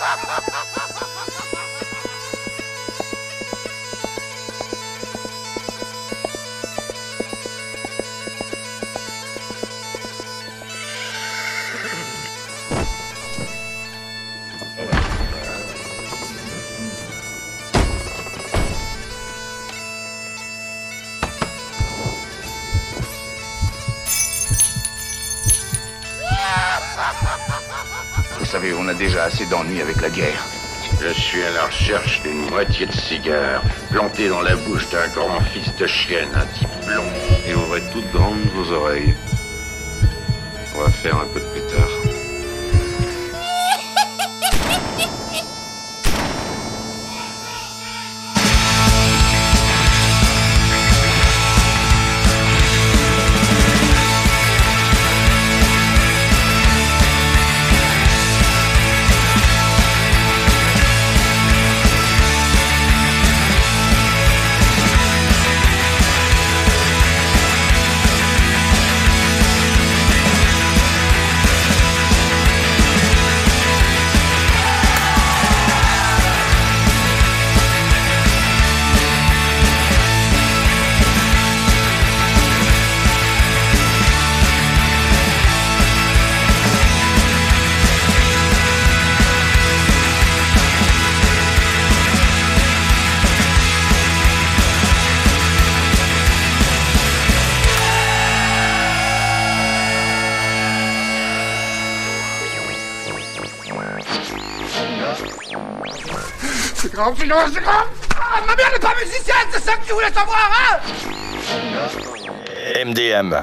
Vous savez, on a déjà assez d'ennuis avec la guerre. Je suis à la recherche d'une moitié de cigare, plantée dans la bouche d'un grand fils de chienne, un type blond. Et on va être toutes grandes vos oreilles. On va faire un peu de pétard. C'est grave, c'est grave. Ah, ma mère n'est pas musicienne, c'est ça que tu voulais savoir, hein? MDM.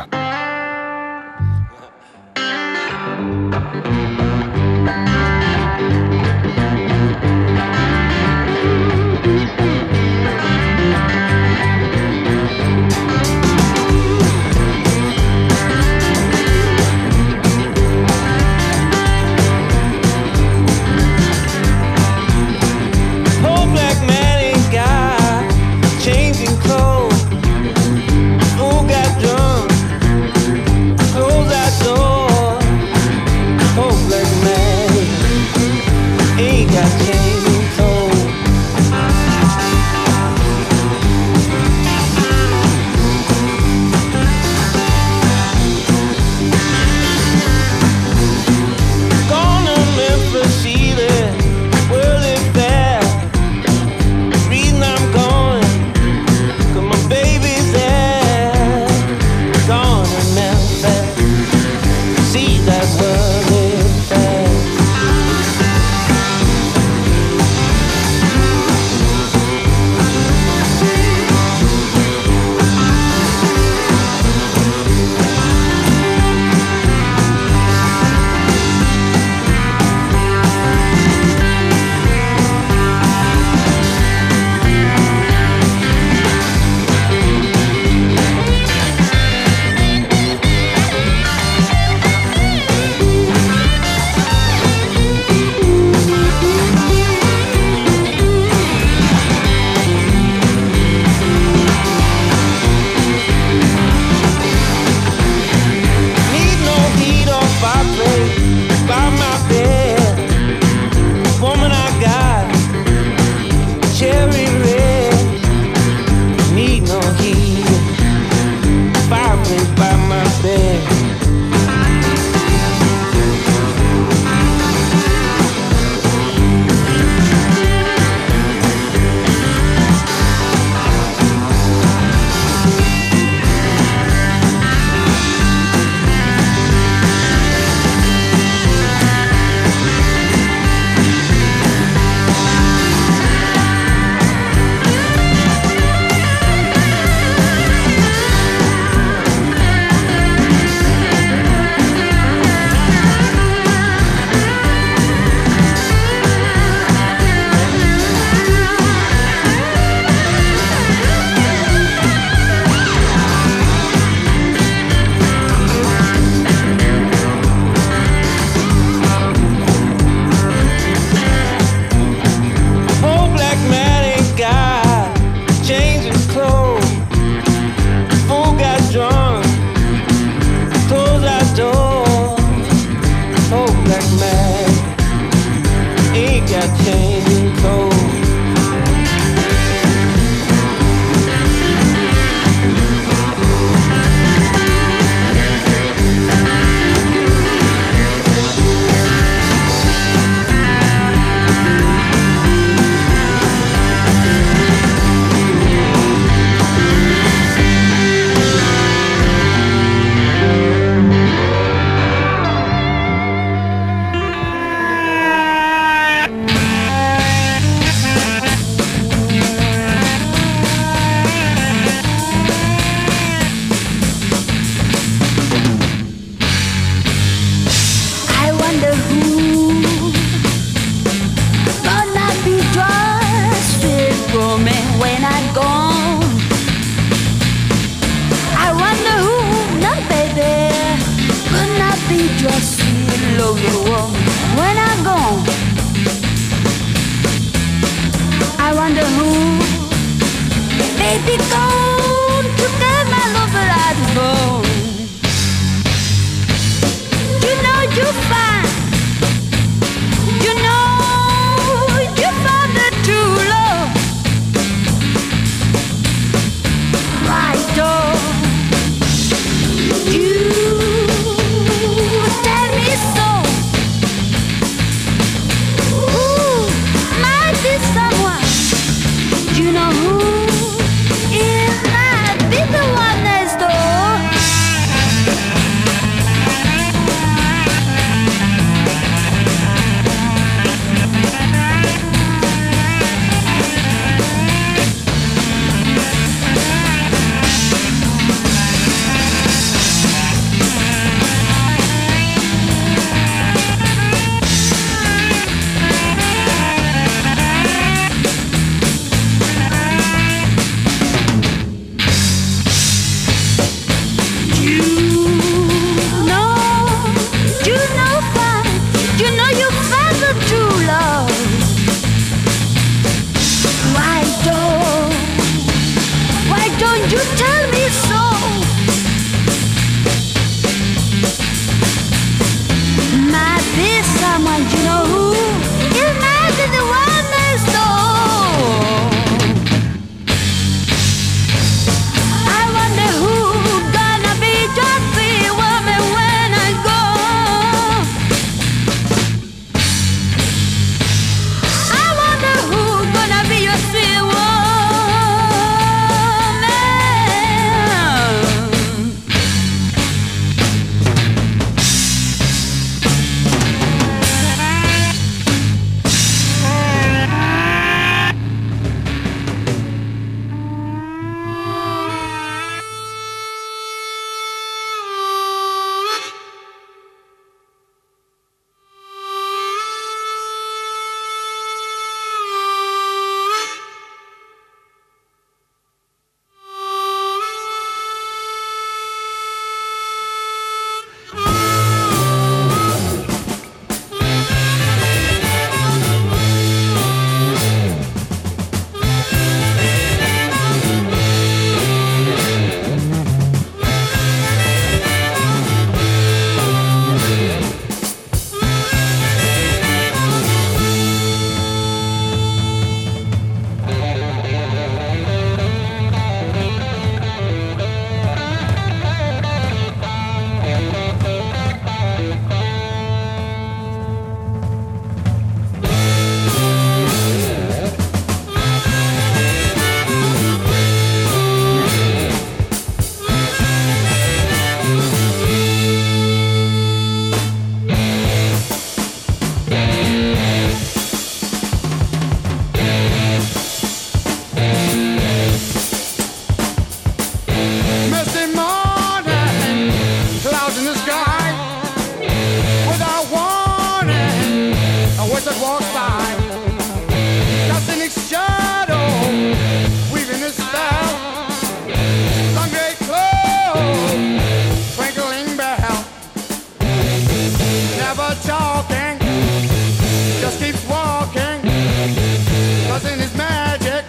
never talking, just keeps walking, buzzing his magic.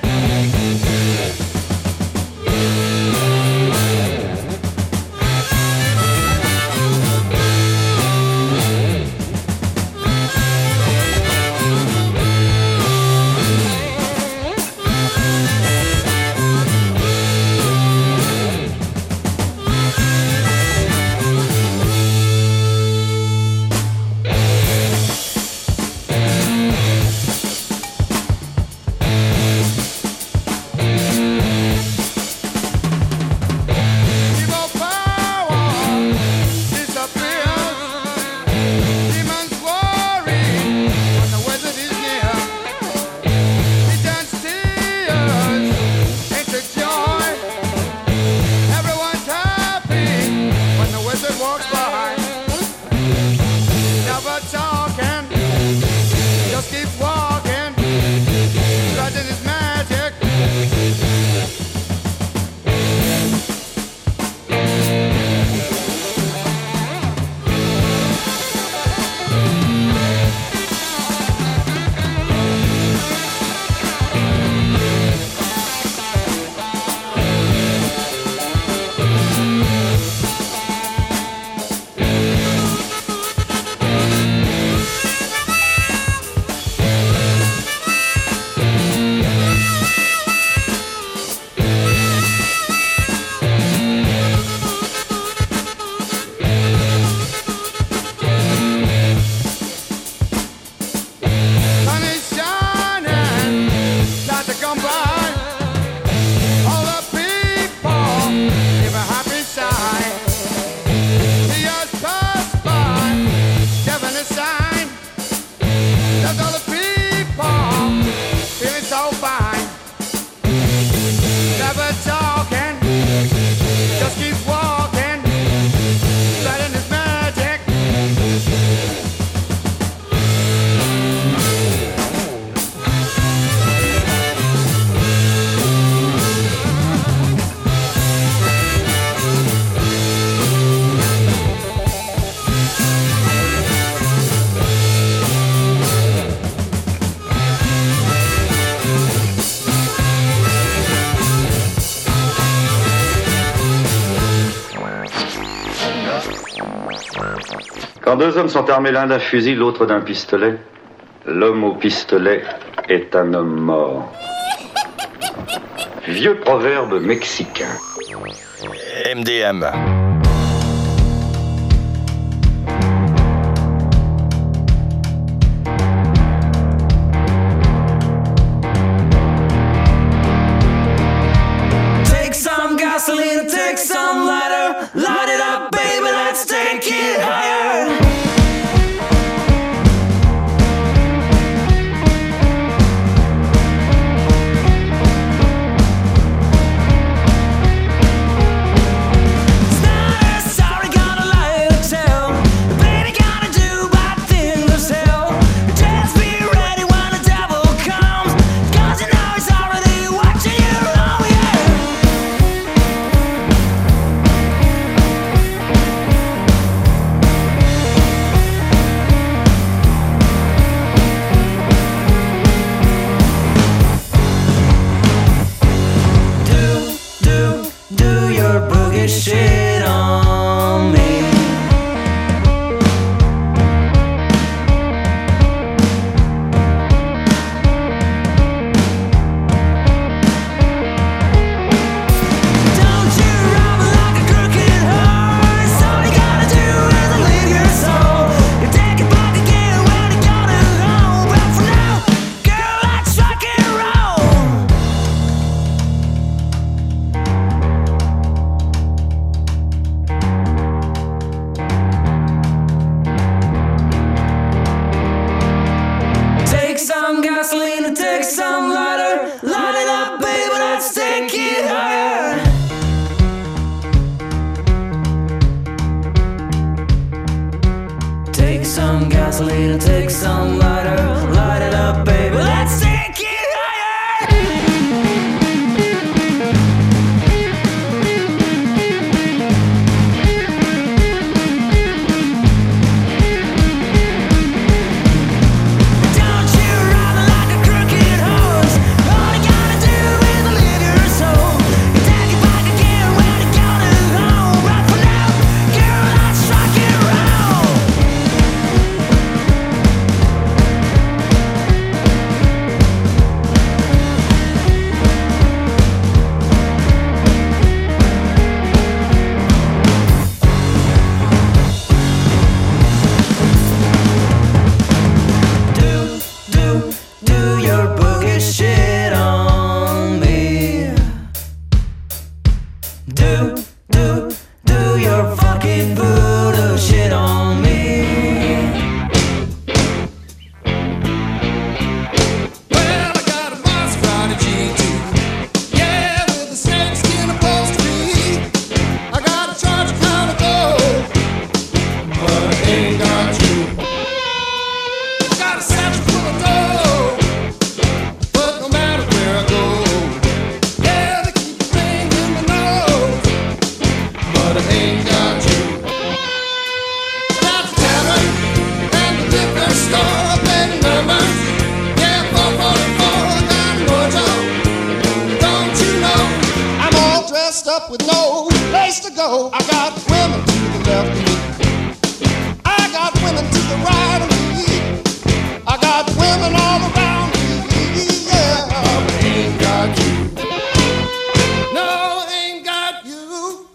Quand deux hommes sont armés l'un d'un fusil, l'autre d'un pistolet, l'homme au pistolet est un homme mort. Vieux proverbe mexicain. MDM. Take some gasoline, take some lighter, light it up, baby, let's take it higher. Shit on me. Don't you run like a crooked horse. All you gotta do is leave your soul. You take it back again when you got it home. But for now, girl, let's rock and roll. Take some gasoline and take some lighter, light it up, baby, let's take it higher. Take some gasoline and take some lighter, light it up, baby, let's take it higher. with no place to go. I got women to the left of me. I got women to the right of me. I got women all around me. Yeah, but ain't got you. No, ain't got you.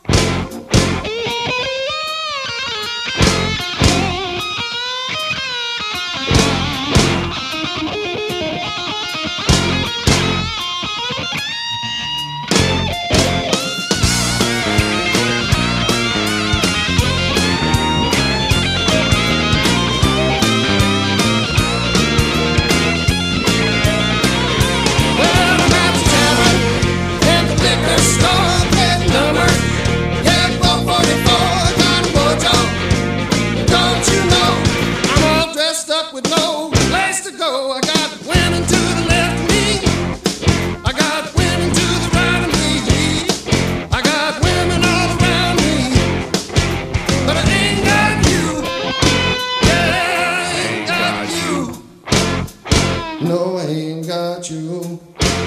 With no place to go, I got women to the left of me. I got women to the right of me. I got women all around me, but I ain't got you. Yeah, I ain't got you. No, I ain't got you.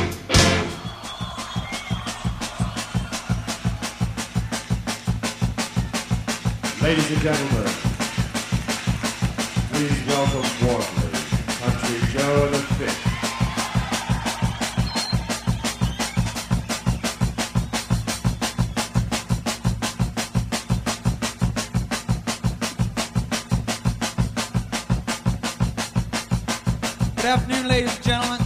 Ladies and gentlemen, please welcome warmly Country Joe and the Fish. Good afternoon, ladies and gentlemen.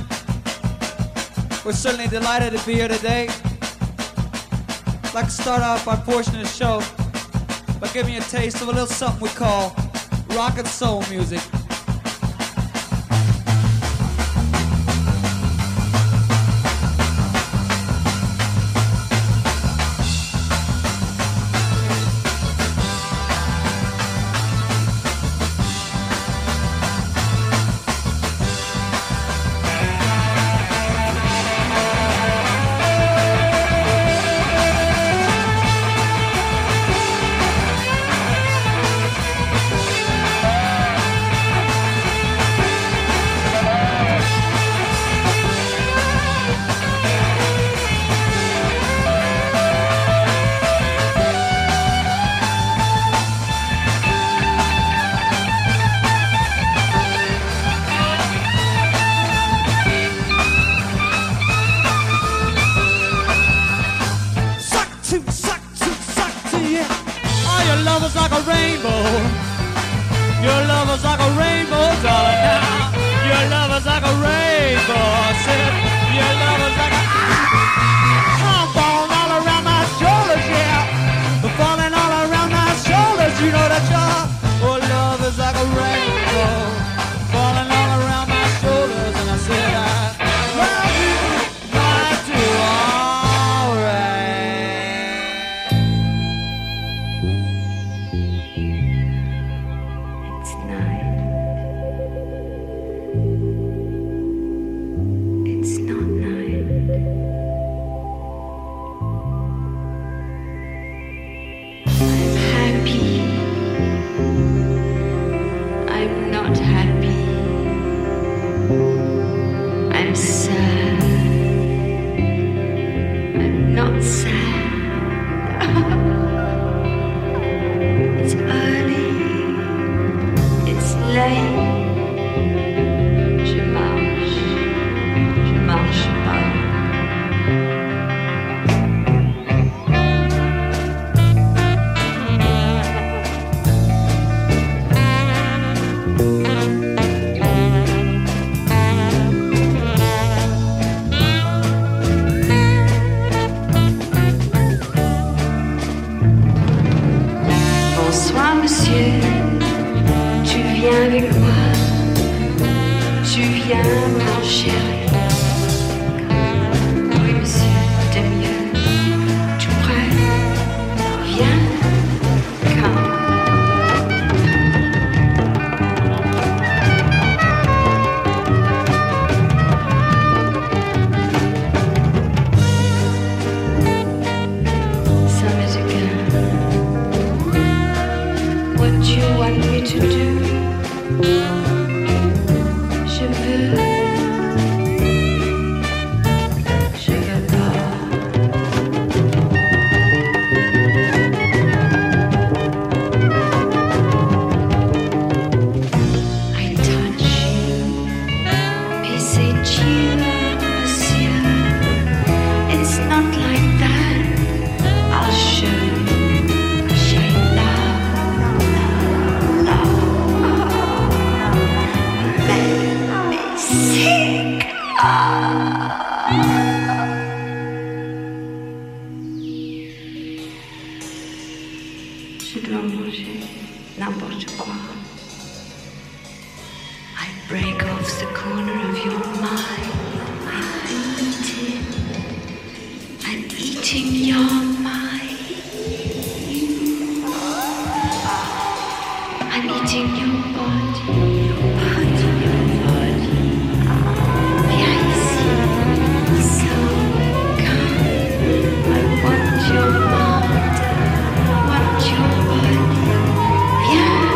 We're certainly delighted to be here today. I'd like to start off our portion of the show by giving you a taste of a little something we call rock and soul music. Je veux break off the corner of your mind. I'm eating your mind. I'm eating your body. Viens ici. So come. I want your mind. I want your body. Viens.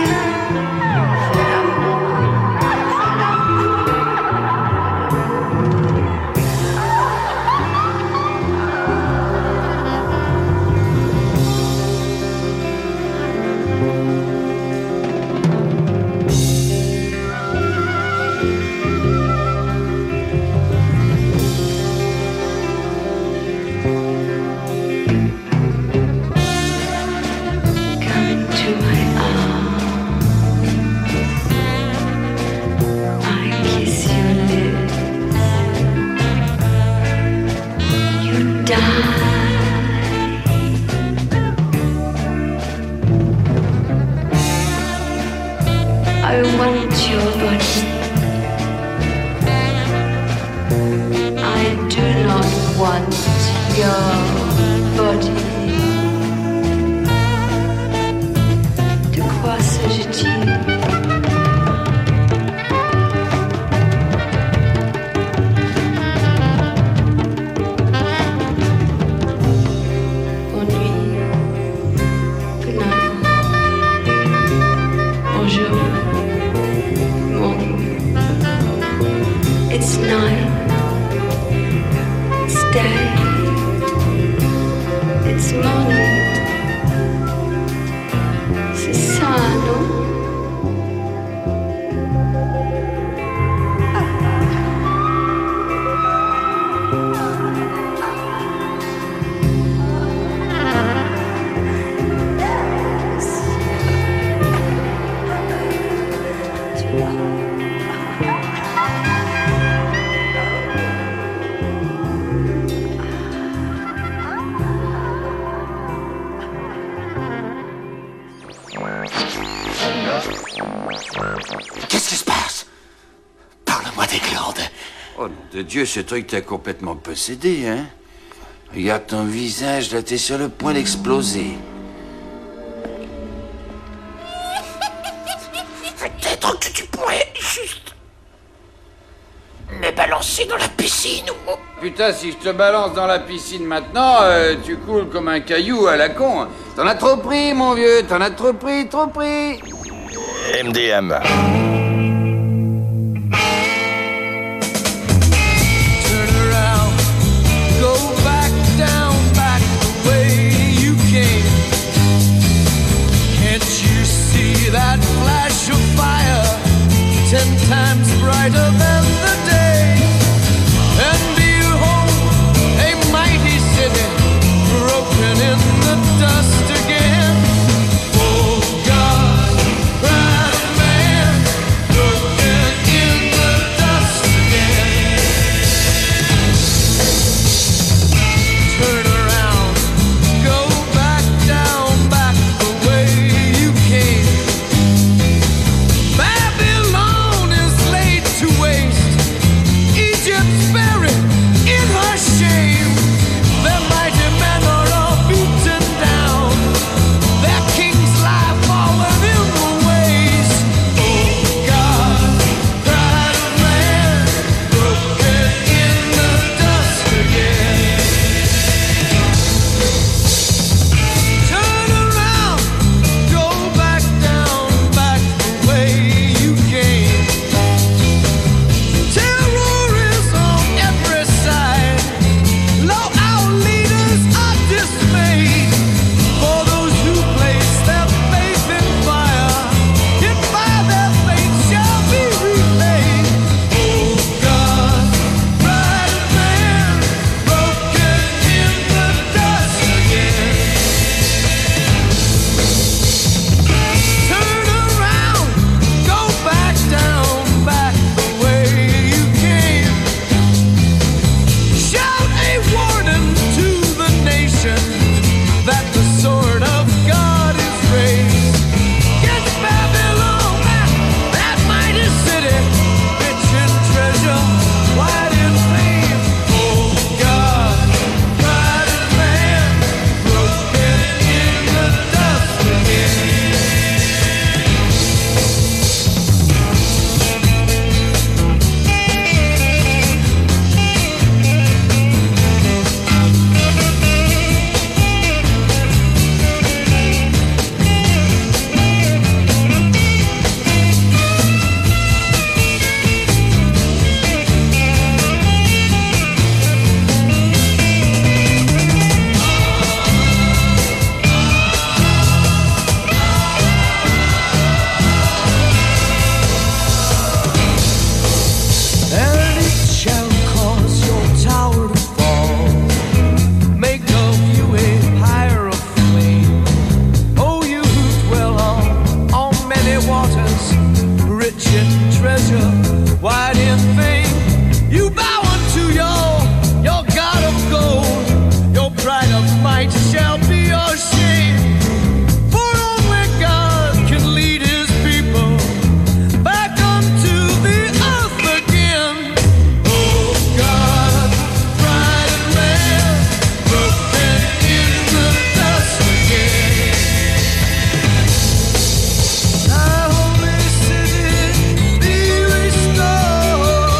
I want your body. I do not want your body. De quoi s'agit-il? It's night, it's day, it's morning. C'est ça, non? Qu'est-ce qui se passe? Parle-moi des glandes. Oh, nom de Dieu, ce truc t'a complètement possédé, hein? Regarde ton visage, là, t'es sur le point d'exploser. Peut-être que tu pourrais juste me balancer dans la piscine ou... Putain, si je te balance dans la piscine maintenant, tu coules comme un caillou à la con. T'en as trop pris, mon vieux, t'en as trop pris, trop pris. MDM. Turn around, go back down, back the way you came. Can't you see that flash of fire, 10 times brighter than the day? And behold, a mighty city, broken in the dust again. Oh God, proud of man, broken in the dust again. Turn around, go back down, back the way you came. Babylon is laid to waste, treasure, wide in vain. You bow unto your God of gold. Your pride of might shall be your shame. For only God can lead his people back unto the earth again. Oh God, pride of man, broken in the dust again. Thy holy city be restored.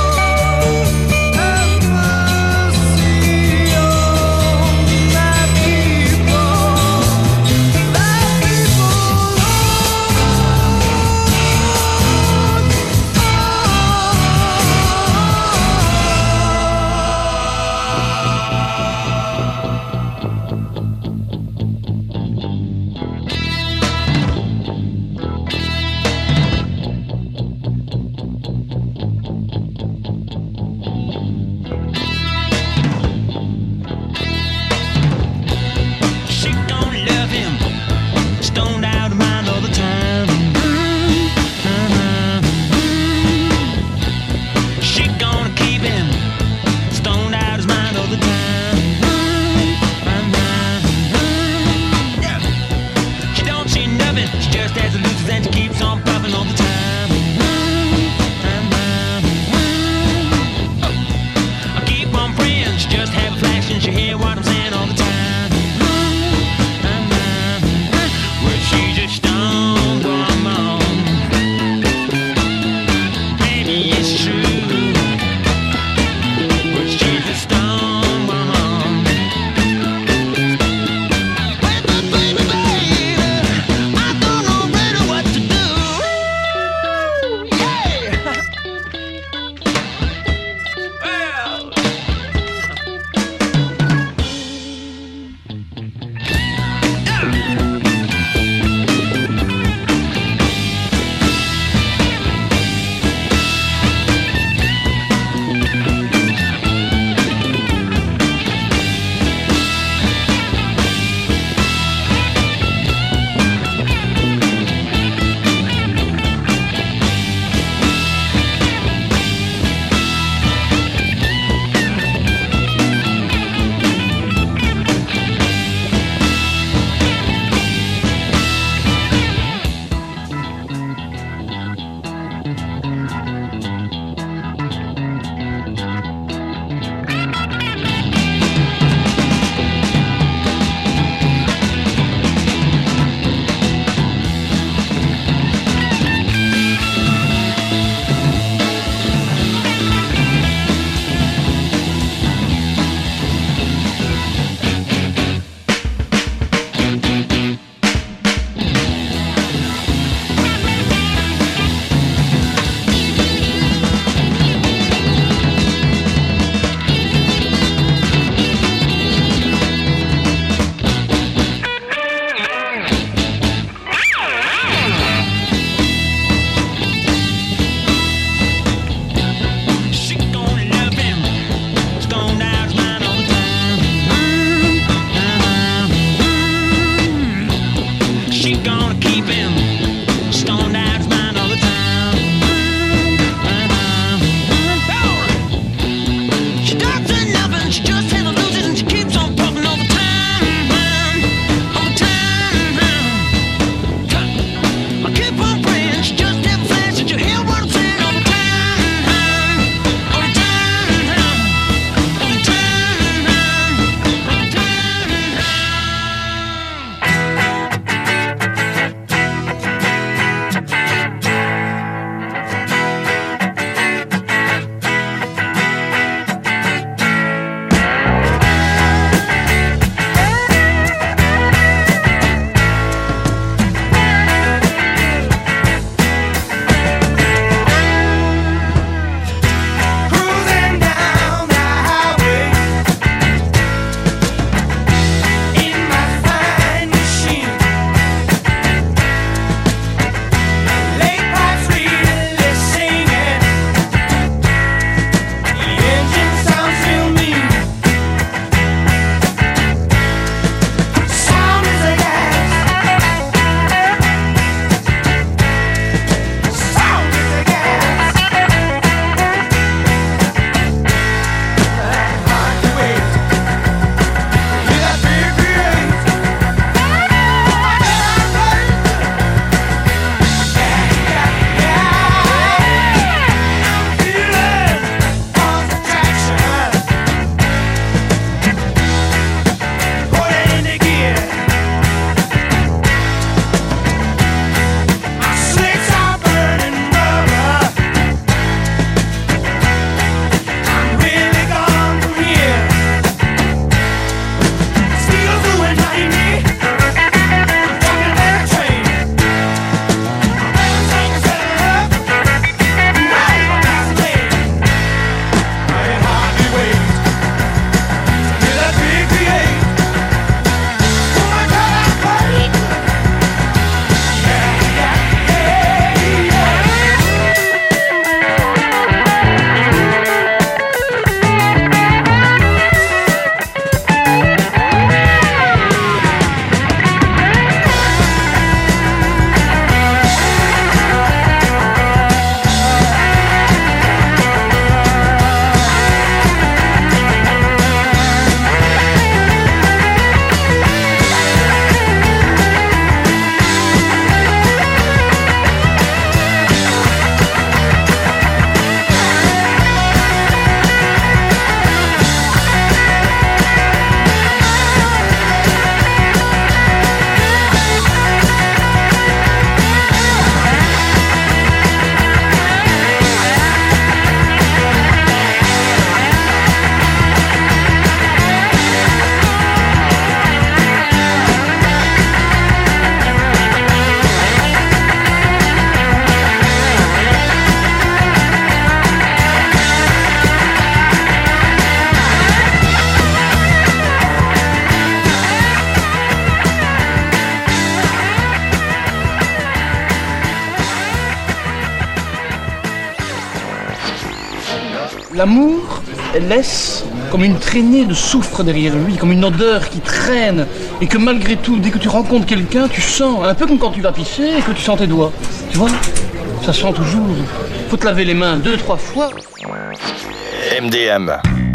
L'amour laisse comme une traînée de soufre derrière lui, comme une odeur qui traîne, et que malgré tout, dès que tu rencontres quelqu'un, tu sens, un peu comme quand tu vas pisser et que tu sens tes doigts. Tu vois? Ça sent toujours. Faut te laver les mains 2-3 fois. MDM.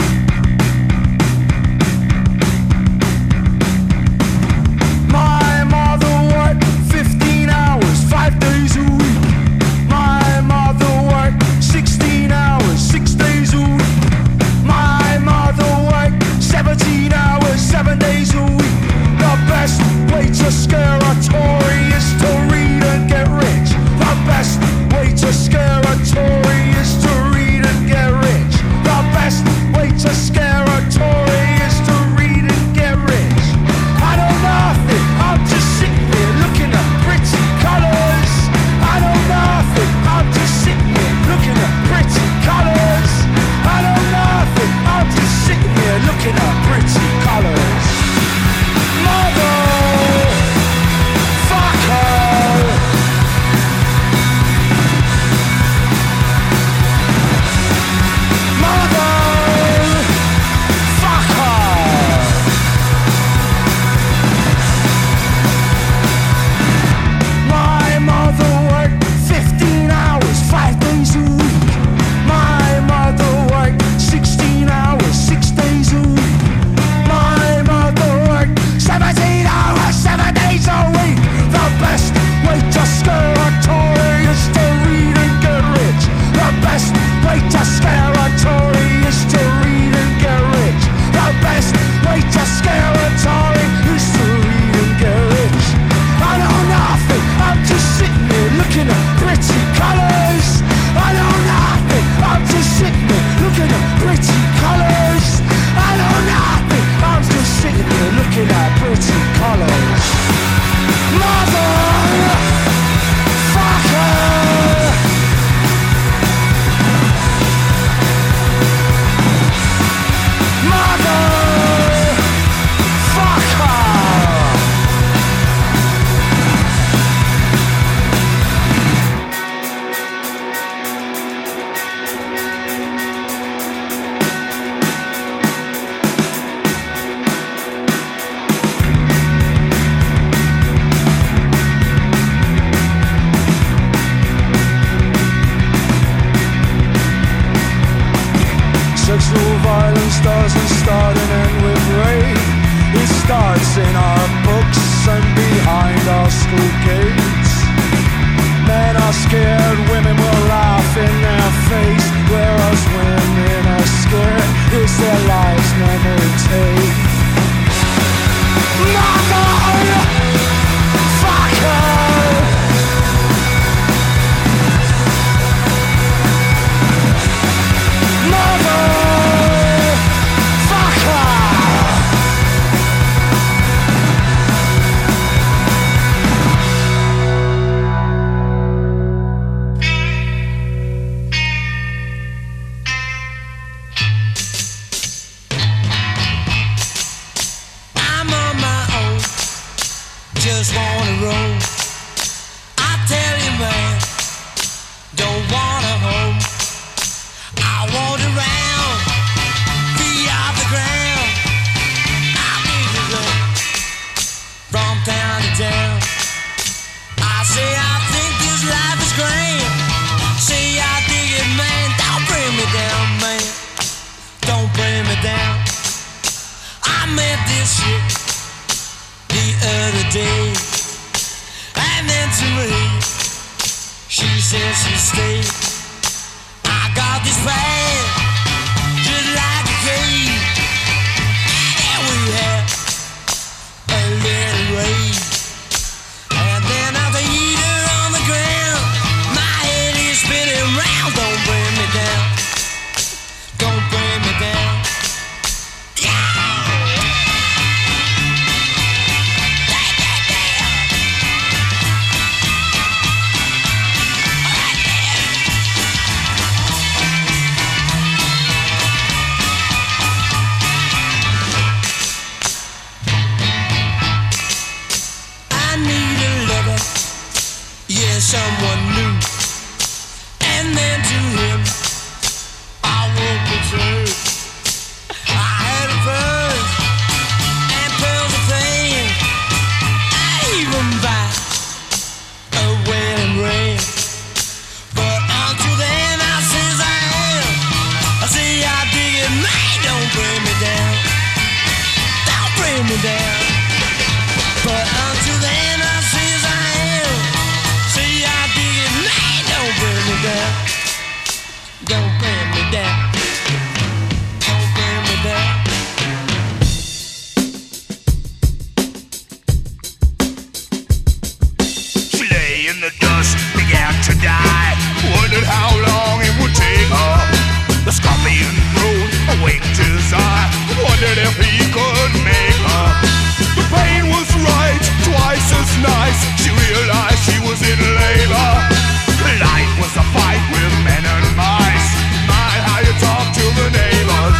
My mother worked 15 hours, 5 days a week. My mother worked 16 hours, 6 days a week. My mother worked 17 hours, 7 days a week. The best way to scare a Tory is to read and get rich. The best way to scare a Tory is to read and get rich. The best way to scare a Tory is to read and get rich. I know nothing, I'm just sitting here looking at pretty colours. I know nothing, I'm just sitting here looking at pretty colours. I know nothing, I'm just sitting here looking at pretty colours. Mother, fuck her. Mother, fuck her. My mother worked 15 hours, 5 days a week. My mother worked 16 hours, 6 days a week. My mother worked 17 hours, 7 days a week. The best way to scare a Tory is to read and get rich. The best way to scare a Tory is to read and get rich. The best way to scare a Tory is to read and get rich. I know nothing, I'm just sitting here looking at pretty colours. I know nothing, I'm just sitting here looking at pretty colours. I know nothing, I'm just sitting here looking at pretty colours. Mother, fuck her. Mother, fuck her. Sexual violence doesn't start and end with rape. It starts in our books and behind our school gates. Men are scared, women will laugh in their face, whereas women are scared, it's their lives never take. Mother, fuck her. Mother, fuck her. I'm on my own, just wanna roam. I tell you, man, don't want a home. I want around, feet off the ground. I need to go from town to town. I say I think this life is grand. Say I dig it, man. Don't bring me down, man. Don't bring me down. I met this shit the other day, and then to me, she said she'd stay. I got this plan, just like a cave, and we had a little rain, and then I laid her on the ground. My head is spinning round. Don't bring me down. Don't bring me down. Someone new, and then to him I won't be bring me down. Don't bring me down. But until then, I say as I am. See, I dig it, man, don't bring me down. Don't bring me down. Don't bring me down. She lay in the dust, began to die. Wondered how long it would take her. The scorpion rose, awaked his eye. Wondered if he could make her. The pain was right, twice as nice. She realized she was in labor. Life was a fight with men and mice. My, how you talk to the neighbors.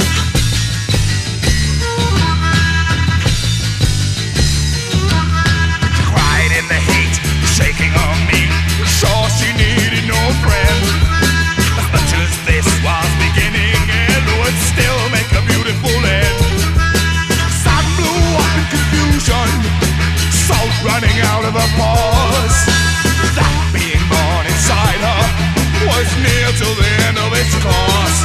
Cried in the heat, shaking her meat. Sure she needed no friend. As much as this was beginning, it would still make a beautiful end. Sun blew up in confusion, salt running out of her pores. That being born inside her was near to the end of its course.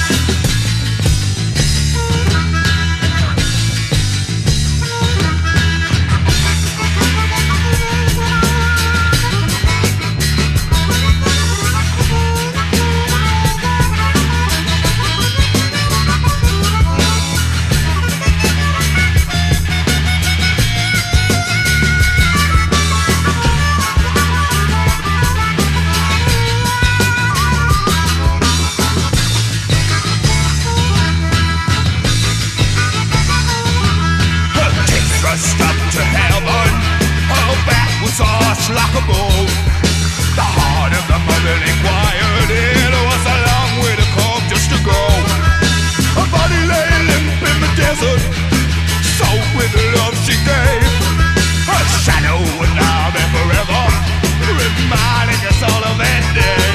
Thrust up to heaven, her back was arched like a bow. The heart of the mother inquired, it was a long way to come just to go. Her body lay limp in the desert, soaked with the love she gave. Her shadow would now be forever, reminding us all of that day.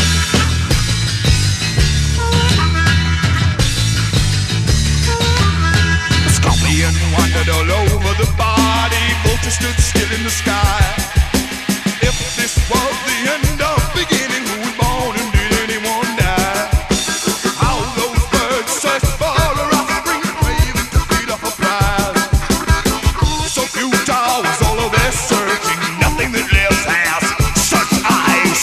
Scorpion wandered all over the body, vultures stood still in the sky. If this was the end of beginning, who was born and did anyone die? How those birds search for a offspring, craving to feed off a prize. So futile was all of their searching, nothing that lives has such eyes.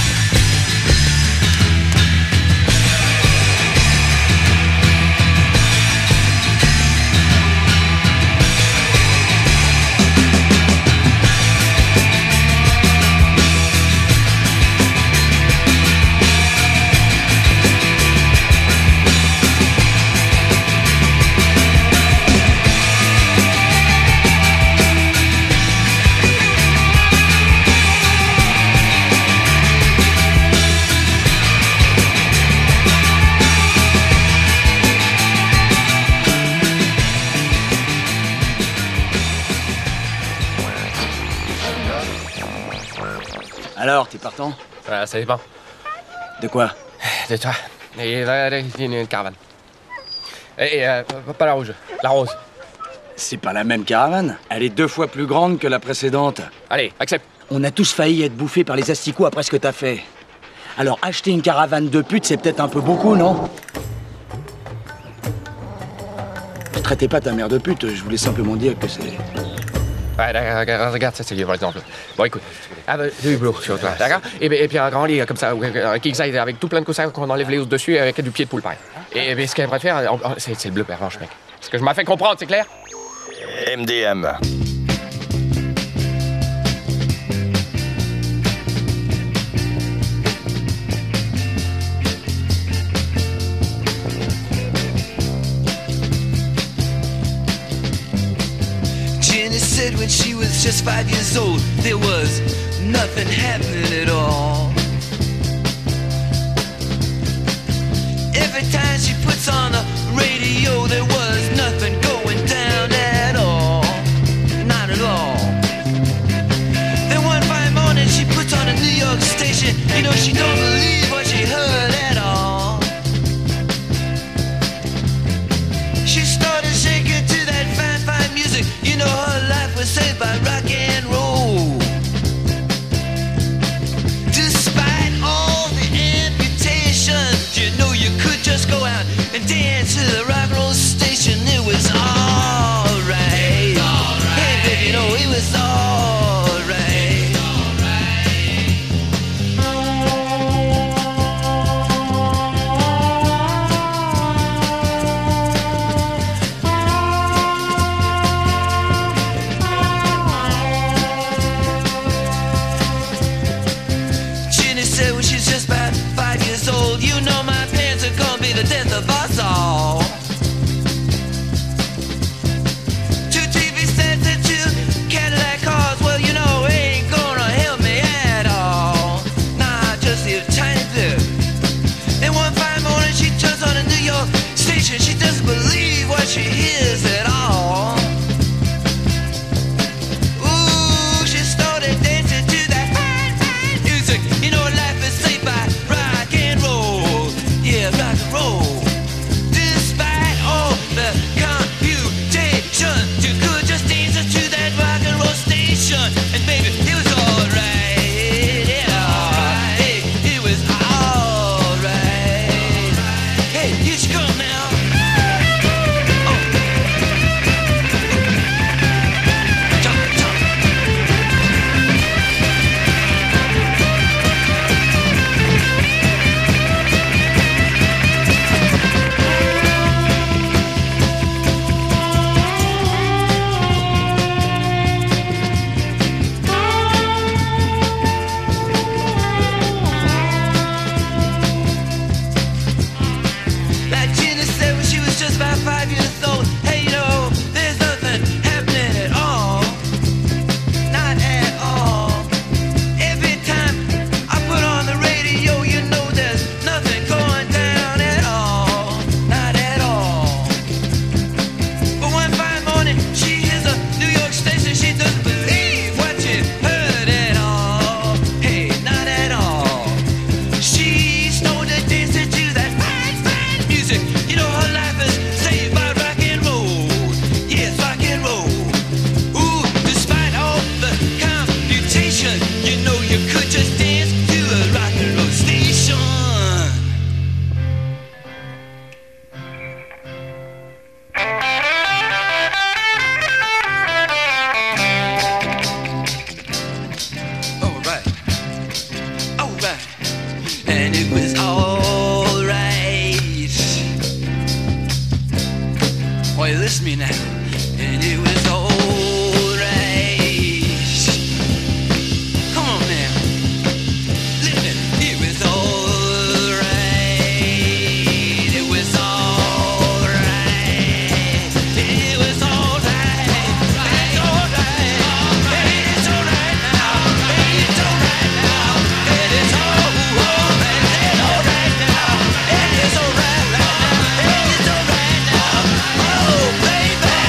Alors, t'es partant? Ça dépend. De quoi? De toi. Et une caravane. Et pas la rouge, la rose. C'est pas la même caravane. Elle est 2 fois plus grande que la précédente. Allez, accepte. On a tous failli être bouffés par les asticots après ce que t'as fait. Alors, acheter une caravane de pute, c'est peut-être un peu beaucoup, non? Je traitais pas ta mère de pute, je voulais simplement dire que c'est... Ouais, regarde, ça c'est par exemple. Bon, écoute, du boulot sur toi, d'accord? Et puis un grand lit comme ça, qui exaille avec tout plein de coussins qu'on enlève les os dessus avec du pied de poule pareil. Et ce qu'elle préfère, c'est le bleu pervenche, mec. Ce que je m'en fais comprendre, c'est clair? MDM. Jenny said when she was just 5 years old, there was nothing happening at all. Every time she puts on the radio, there was nothing going down at all. Not at all. Then one fine morning she puts on a New York station. You know, she don't believe what she heard at all. She started shaking to that fine, fine music. You know, her life was saved by rock and roll. To dance to the rock and roll station. It was alright. Hey, baby, you know it was alright. Ginny said when she's just about 5 years old, you know my parents are gonna be the death of us all. Two TV sets and two Cadillac cars, well, you know, ain't gonna help me at all. Nah, just a tiny bit. And one fine morning she turns on a New York station. She doesn't believe what she hears at all. Ooh, she started dancing to that fine, fine music. You know, life is saved by rock and roll. Yeah, rock and roll. Despite all the computation, you could just dance to that rock and roll station. And baby, it was alright. Yeah, hey, it was alright. Hey, you should come now. Like Gina said when she was just about 5 years old, hey, you know, there's nothing happening at all. Not at all. Every time I put on the radio, you know there's nothing going down at all. Not at all. But one fine morning, she hears a New York station. She doesn't believe what she heard at all. Hey, not at all. She started dancing to that fine, fine music. You know her life is saved by rock and roll. Yes, rock and roll. Ooh, despite all the computation, you know you could just dance to a rock and roll station. Alright, alright, and it was alright. Why, listen to me now. And it was alright. Come on now. Listen, it was alright. It was alright. It was alright. It's alright. It's alright now. It's alright now. It is alright. It's alright now. It is alright right now. It's alright now. Oh, baby.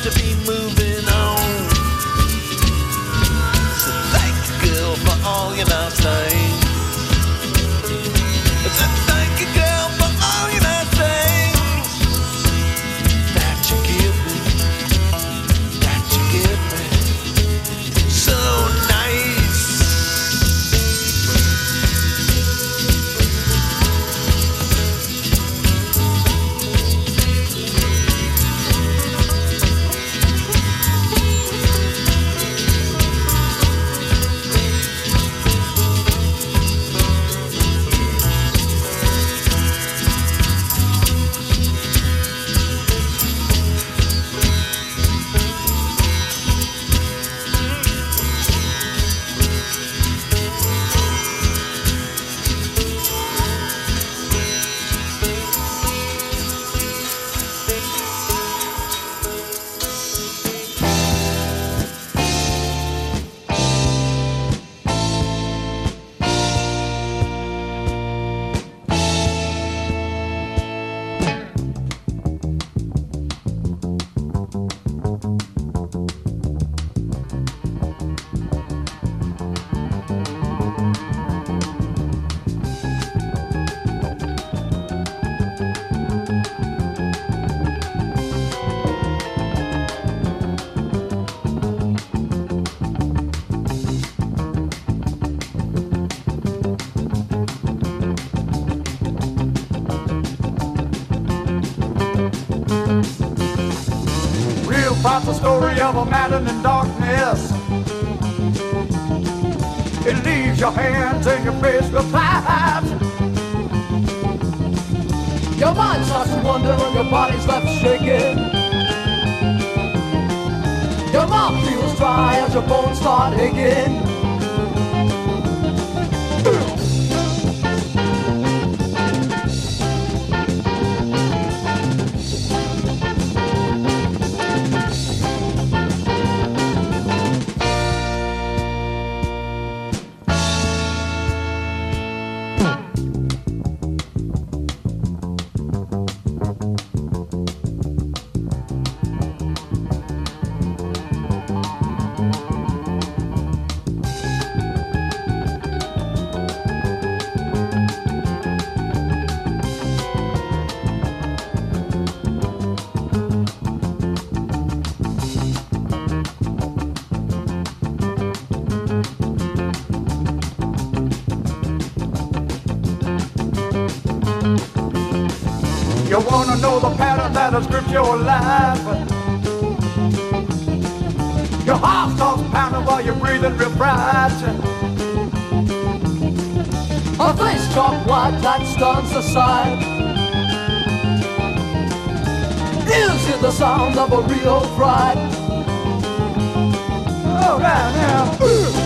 to be moving on. So thank you, girl, for all your nice things. I said thank you, girl, for all your nice things that you give me, that you give me. So nice. The story of a man in darkness. It leaves your hands and your face with flat. Your mind starts to wonder and your body's left shaking. Your mouth feels dry as your bones start aching. You wanna know the pattern that has gripped your life. Your heart starts pounding while you're breathing real bright. A face chalk white that stuns the sight. Ears hear the sound of a real fright. Oh, right now.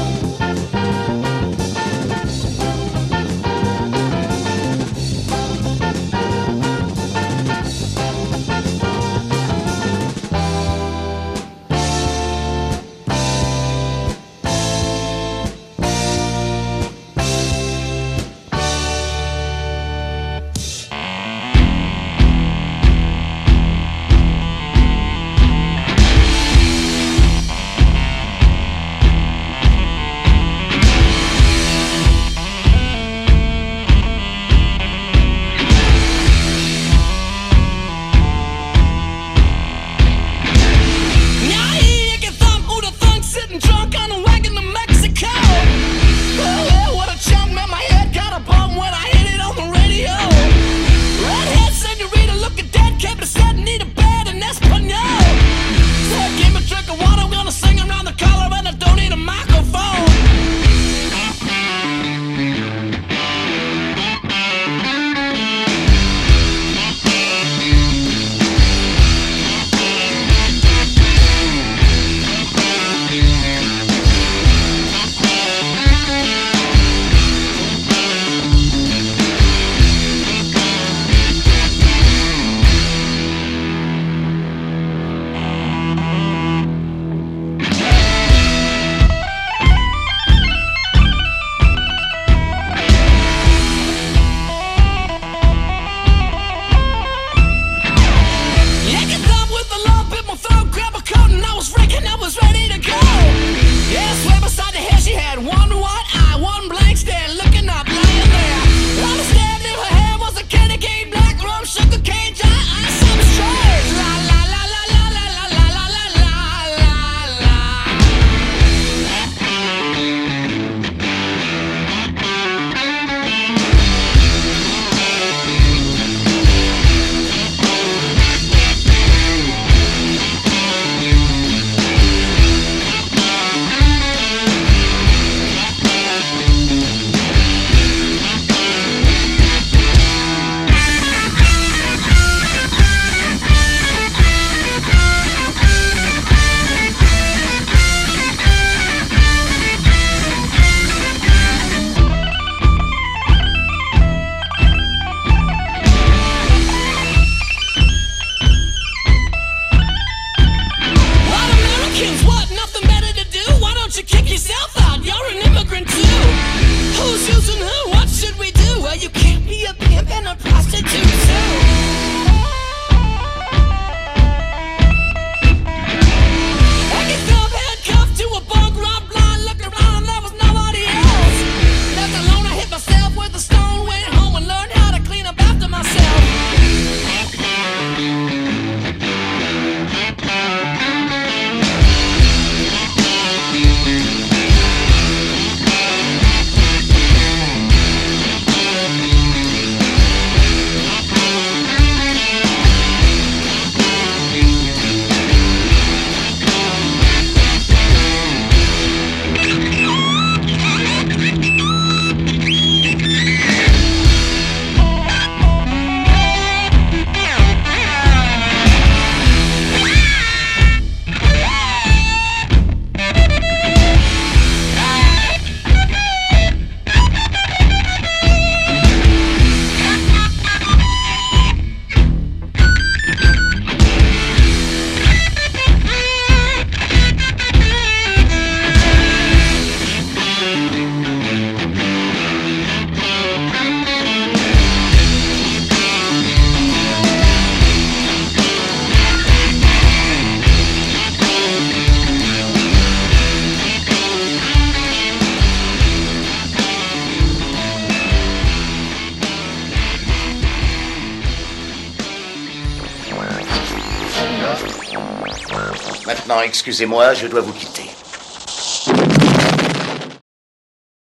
maintenant, excusez-moi, je dois vous quitter.